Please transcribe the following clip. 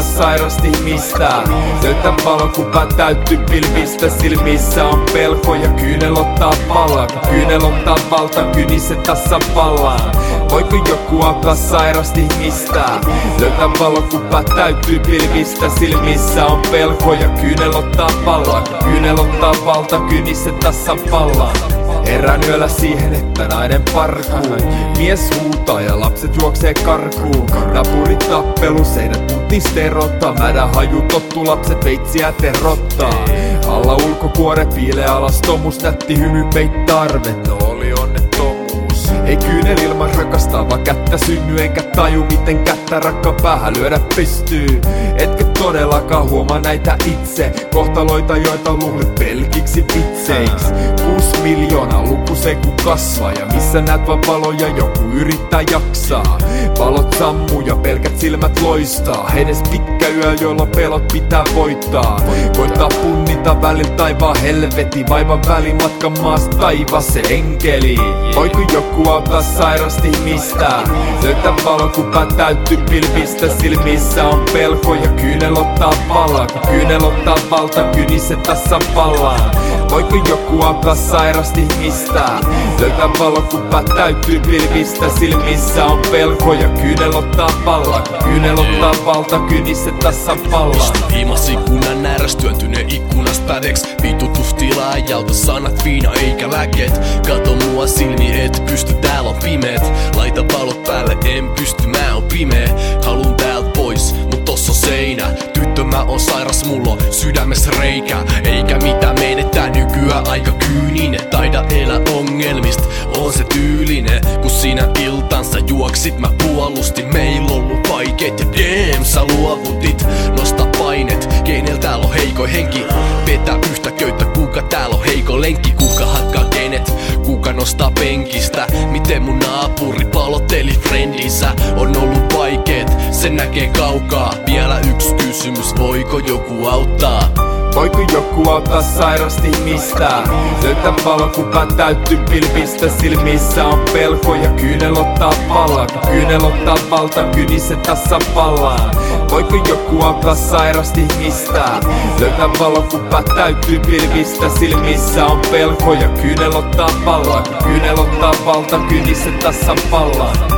sairasti mistään. Löytä valokuva täytty pilvistä, silmissä on pelko ja kyynel ottaa palaa. Kun kyynel ottaa valta, kynissä tasavallaan. Voiko joku auttaa sairasti mistään? Löytä valokuva täytty pilvistä, silmissä on pelko ja kyynel ottaa palaa. Kun kyynel ottaa valta, kynissä tasavallaan. Herään yöllä siihen, että nainen parkuu. Mies huutaa ja lapset juoksee karkuun. Napurit tappelu, seinät mutiste erottaa. Mädä haju tottu, lapset veitsiä terottaa. Alla ulkokuore piilee alas tomus, nätti hymy peittää arvet. No oli onnettomuus. Ei kyynel ilman rakastava kättä synny, enkä taju miten kättä rakkaan päähän lyödä pystyy. Etkä todellakaan huomaa näitä itse kohtaloita, joita luulet pelkiksi vitseiks. 6 miljoonaa luku se kun kasvaa, ja missä näet vaan valoja joku yrittää jaksaa. Valot sammuu ja pelkät silmät loistaa. Edes pitkä yö, jolla pelot pitää voittaa. Koittaa punnita välillä taivaan helveti, vaivan välimatkan maasta taivaseen enkeli. Voiko joku auttaa sairasti mistään? Löytä valokuva täytty pilvistä, silmissä on pelko ja kyynel ottaa palaa. Kun kyynel ottaa valta, kynissä tasavallaan. Voiko joku auttaa sairasti mistään? Löytä valokuva täytty pilvistä, silmissä on pelko ja kyynel ottaa palaa. Kun kyynel ottaa valta, kynissä tasavallaan. Himas ikkunan ääräs työntyneen ikkunasta pädeks. Vitutustila ei auta sanat, viina eikä lääkkeet. Kato mua silmi, et pysty, täällä on pimeet. Laita valot päälle, en pysty, mä oon pimeä. Haluun täältä pois, mut tossa on seinä. Tyttö, mä oon sairas, mulla on sydämessä reikä. Eikä mitä menettää, nykyään aika kyyninen. Taida elää ongelmista, on se tyylinen. Kun sinä iltansa juoksit, mä puolustin. Meil ollut vaikeet ja damn, sä luovutit. Nosta painet, kenel täällä on heikoi henki. Petä yhtä köyttä, kuka täällä on heiko lenkki. Kuka hakkaa kenet, kuka nostaa penkistä. Miten mun naapuri palotteli friendinsä. On ollut vaikeet, sen näkee kaukaa. Vielä yksi kysymys, voiko joku auttaa? Voiko joku auttaa sairasti mistään? Löytä valokuva täytty pilvistä, silmissä on pelko ja kyynel ottaa palaa. Kun kyynel ottaa valta, kynissä tasavallaan. Voiko joku auttaa sairasti mistään? Löytä valokuva täytty pilvistä, silmissä on pelko ja kyynel ottaa palaa. Kun kyynel ottaa valta, kynissä tasavallaan.